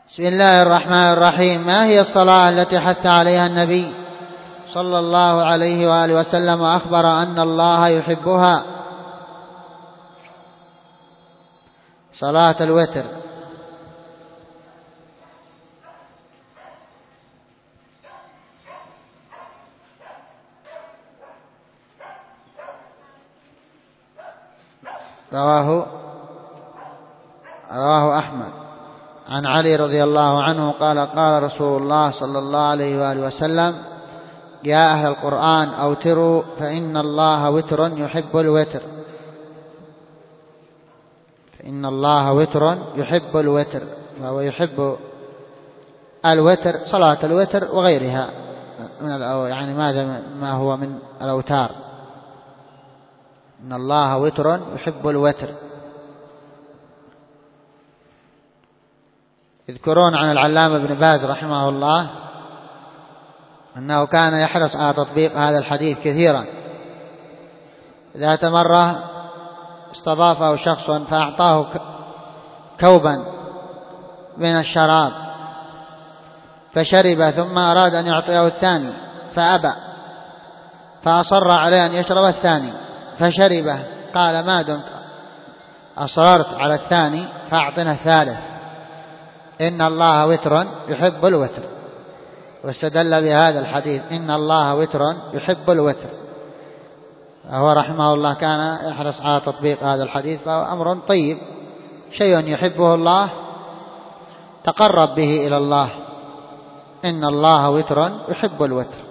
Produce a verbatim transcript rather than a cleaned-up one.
بسم الله الرحمن الرحيم. ما هي الصلاة التي حث عليها النبي صلى الله عليه وآله وسلم وأخبر أن الله يحبها؟ صلاة الوتر. رواه رواه أحمد عن علي رضي الله عنه قال قال رسول الله صلى الله عليه وآله وسلم: يا أهل القرآن أوتروا فإن الله وتر يحب الوتر فإن الله وتر يحب الوتر فهو يحب الوتر، صلاة الوتر وغيرها من يعني ماذا ما هو من الأوتار. إن الله وتر يحب الوتر. يذكرون عن العلامة ابن باز رحمه الله أنه كان يحرص على تطبيق هذا الحديث كثيرا. ذات مرة استضافه شخص فأعطاه كوبا من الشراب فشرب، ثم أراد أن يعطيه الثاني فأبى، فأصر عليه أن يشرب الثاني فشربه. قال: ما دمت أصررت على الثاني فأعطنا الثالث، إن الله وتر يحب الوتر. واستدل بهذا الحديث إن الله وتر يحب الوتر. هو رحمه الله كان يحرص على تطبيق هذا الحديث، فهو أمر طيب، شيء يحبه الله تقرب به إلى الله. إن الله وتر يحب الوتر.